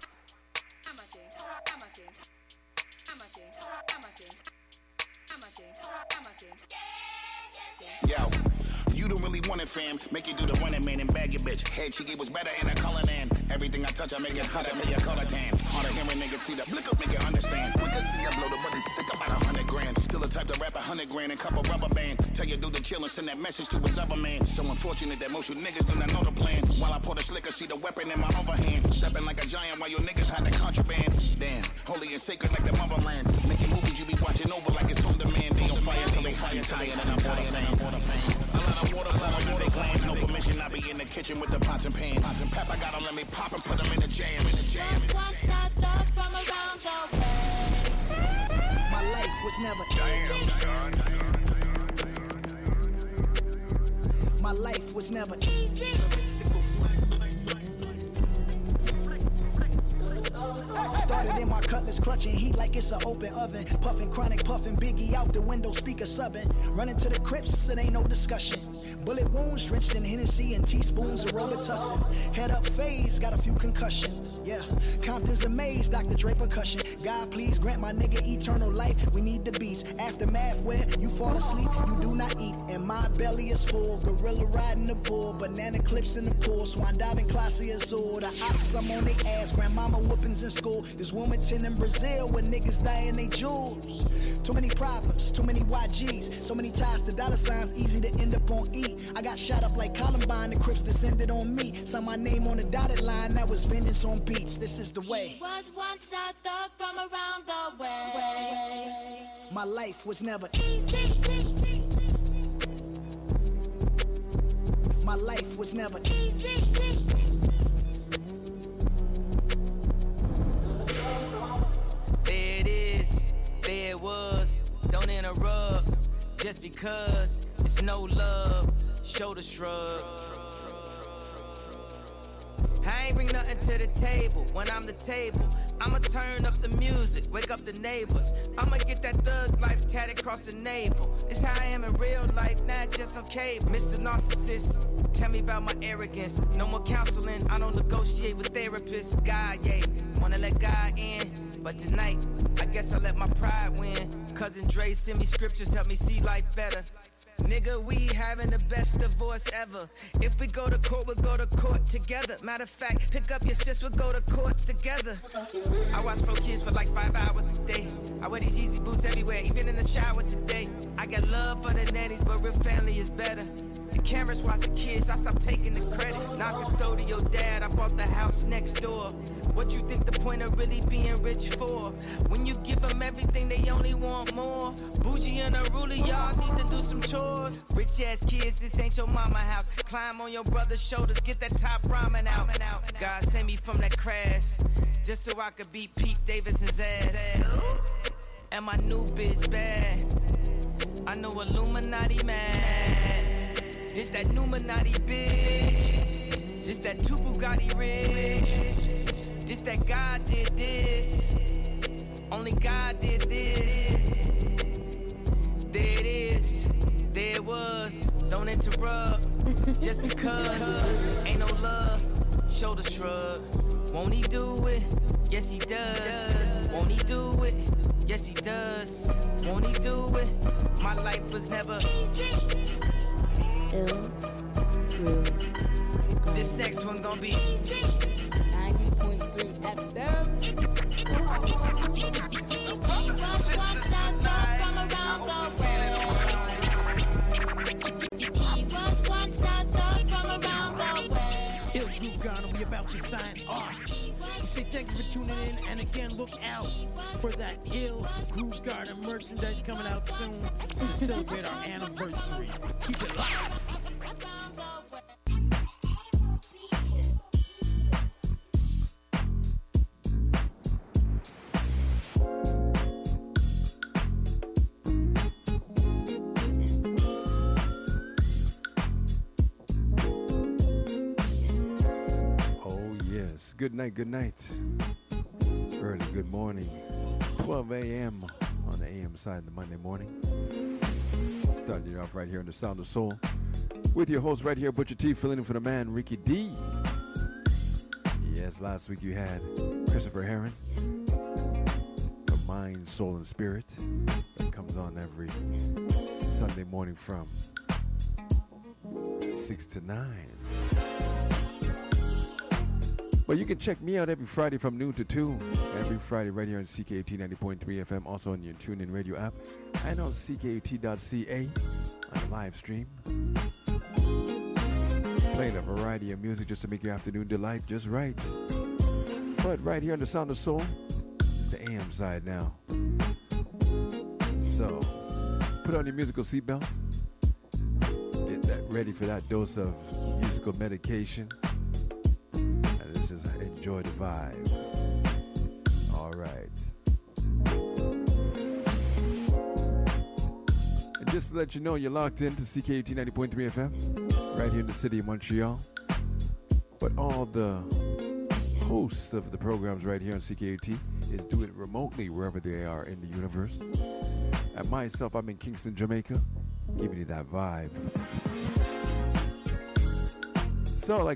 Yo, you don't really want it, fam. Make you do the running man and bag your bitch. Head cheeky was better in a color than everything I touch, I make it cut, I make it color tan. Hard to hear a nigga see the blick up, make it understand. Quick to see I blow the money sick about a hundred grand. Still the type to rap a hundred grand and couple rubber band. Tell you do the chill and send that message to his other man. So unfortunate that most you niggas do not know the plan. While I pour the slicker, see the weapon in my overhand. Stepping like a giant while you niggas hide the contraband. Damn, holy and sacred like the motherland. Making movies you be watching over like it's on demand. They on fire till they fire tired and I'm water fan. A lot of water flowing in their glands. No permission, I be in the kitchen with the pots and pans. Pots and pep, I got them, let me pop and put them in the jam. In the jam. Once I thought from around the way. My life was never easy. My life was never easy. Started in my cutlass, clutching heat like it's an open oven. Puffing chronic, puffing Biggie out the window, speaker subbing. Running to the crypts, it ain't no discussion. Bullet wounds drenched in Hennessy and teaspoons of Robitussin. Head up phase, got a few concussion. Yeah, Compton's amazed, Doctor Dre percussion. God, please grant my nigga eternal life. We need the beats. Aftermath where you fall asleep, you do not eat. And my belly is full. Gorilla riding the bull, banana clips in the pool. Swan diving, classy azul. The ops, I'm on they ass. Grandmama whoopings in school. This Wilmington in Brazil where niggas dying they jewels. Too many problems, too many Y Gs. So many ties to dollar signs, easy to end up on E. I got shot up like Columbine, the Crips descended on me. Saw my name on the dotted line, that was vengeance on beats. This is the way. Was once I thought from around the way. My life was never easy. My life was never easy. There it is, there it was. Don't interrupt, just because it's no love. Shoulder shrug. I ain't bring nothing to the table when I'm the table. I'ma turn up the music, wake up the neighbors. I'ma get that thug life tatted across the navel. It's how I am in real life, not just on cable. Mister Narcissist, tell me about my arrogance. No more counseling, I don't negotiate with therapists. God, yeah, wanna let God in. But tonight, I guess I let my pride win. Cousin Dre send me scriptures, help me see life better. Nigga, we having the best divorce ever. If we go to court, we'll go to court together. Matter of fact, pick up your sis, we'll go to courts together. I watch four kids for like five hours a day. I wear these Yeezy boots everywhere, even in the shower today. I got love for the nannies, but real family is better. The cameras watch the kids, I stop taking the credit. Not custodial dad, I bought the house next door. What you think the point of really being rich for? When you give them everything, they only want more. Bougie and unruly, y'all need to do some chores. Rich ass kids, this ain't your mama house. Climb on your brother's shoulders, get that top ramen out. God sent me from that crash, just so I could beat Pete Davidson's ass. And my new bitch bad, I know Illuminati mad. This that Numinati bitch, this that two Bugatti rich. This that God did this, only God did this. There it is, there it was, don't interrupt. Just because, ain't no love, shoulder shrug. Won't he do it? Yes he does. Won't he do it? Yes he does. Won't he do it? My life was never easy. This next one gonna be easy. ninety point three F M. He was once a son from around the world. He was once a son from around the world. Ill Groove Ghana, we about to sign off. We say thank you for tuning in, and again, look out for that Ill Groove Garden merchandise coming out soon to celebrate our anniversary. Keep it live. Good night, good night. Early good morning. twelve a.m. on the A M side of the Monday morning. Starting it off right here on the Sound of Soul with your host right here, Butcher T, filling in for the man, Ricky D. Yes, last week you had Christopher Heron, the Mind, Soul, and Spirit, that comes on every Sunday morning from six to nine. But you can check me out every Friday from noon to two. Every Friday right here on C K U T ninety point three F M. Also on your TuneIn radio app. And on C K U T dot C A on the live stream. Playing a variety of music just to make your afternoon delight just right. But right here on the Sound of Soul, the A M side now. So, put on your musical seatbelt. Get that ready for that dose of musical medication. Enjoy the vibe. All right. And just to let you know, you're locked into C K U T ninety point three F M, right here in the city of Montreal. But all the hosts of the programs right here on C K U T is doing it remotely wherever they are in the universe. And myself, I'm in Kingston, Jamaica, giving you that vibe. So, like